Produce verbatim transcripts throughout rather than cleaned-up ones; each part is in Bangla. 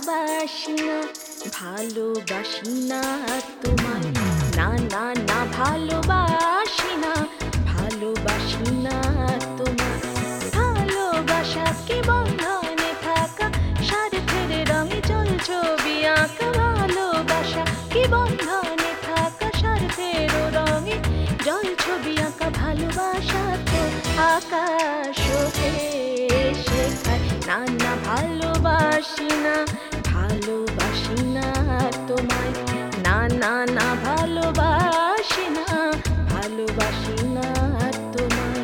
ভালোবাসি না, ভালোবাসি না তোমায়, না না না ভালোবাসি না, ভালোবাসি না তোমায়। ভালোবাসা কি বন্ধনে থাকা, স্বার্থের রঙে জল ছবি আঁকা। ভালোবাসা কি বন্ধনে থাকা, স্বার্থের রঙে জল ছবি আঁকা। ভালোবাসা তো আকাশ হতে শেখায়, না না ভালোবাসি না, ভালোবাসি না তোমায়, না না না ভালোবাসি না, ভালোবাসি না তোমায়।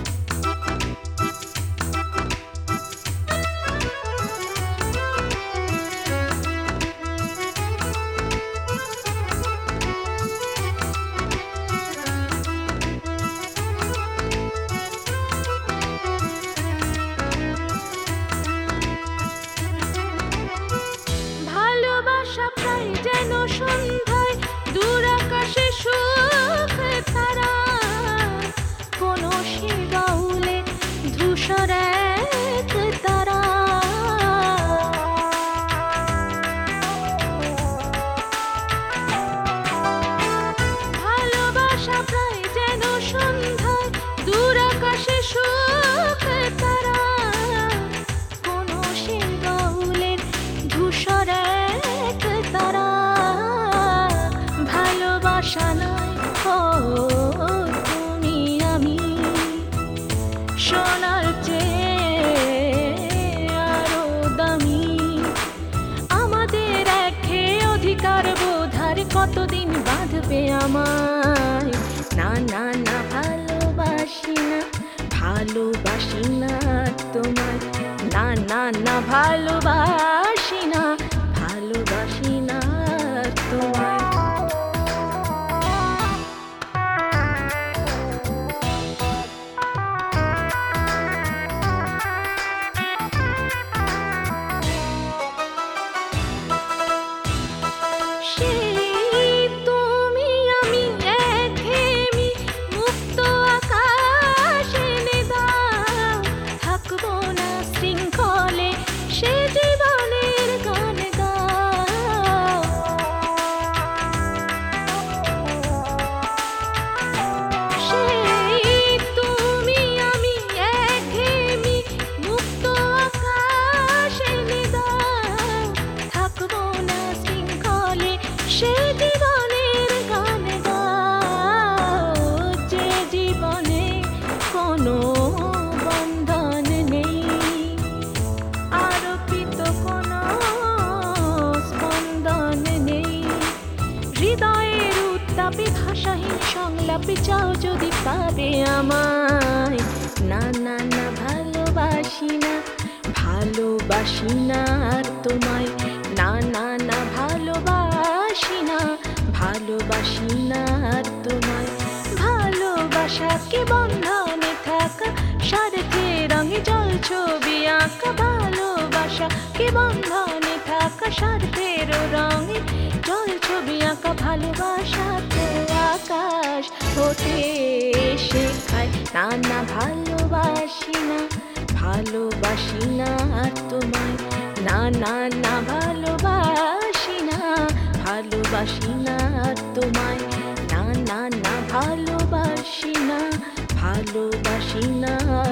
ভালোবাসা প্রায় যেন সন্ধ্যায় দূর আকাশে সুখে তারা, কোনো সে বাউলে ধূসর এক তারা। ভালোবাসা প্রায় যেন সন্ধ্যায় দূর আকাশে সুখে তারা, কোনো সে বাউলের ধূসর এক তারা। ভালোবাসা নয় ও তুমি আমি, সোনার চেয়ে আরো দামি। আমাদের একে অধিকার বোধার কতদিন বাঁধবে আমায়, না না না ভালোবাসি না, ভালোবাসি না তোমায়, না না না ভালোবাসি না, ভালোবাসি না তোমায়। সেই তুমি আমি একঘেয়েমি মুক্ত আকাশ এনে দাও, থাকবো না শৃঙ্খলে সে জীবনের গান গাও। সেই তুমি আমি একঘেয়েমি মুক্ত আকাশ এনে দাও, থাকবো না শৃঙ্খলে সে জীবনের গান গাও। যে জীবনে কোনো বন্ধন নেই, আরোপিত কোনো স্পন্দন নেই। হৃদয়ের উত্তাপে ভাষাহীন সংলাপে চাও যদি পাবে আমায়, না না না ভালোবাসি না, ভালোবাসি না আর তোমায়, না না না ভালোবাসি না, ভালোবাসি না আর তোমায়। ভালোবাসা কি বন্ধনে থাকা, স্বার্থের রঙে জল ছবি আঁকা। ভালোবাসা কি বন্ধনে থাকা, স্বার্থের রঙে জল ছবি আঁকা। ভালোবাসা তো আকাশ হতে শেখায়, না না ভালোবাসি না, ভালোবাসি না তোমায়, না না না ভালোবাসি না, ভালোবাসি না তোমায়, না না না ভালোবাসি না, ভালোবাসি না।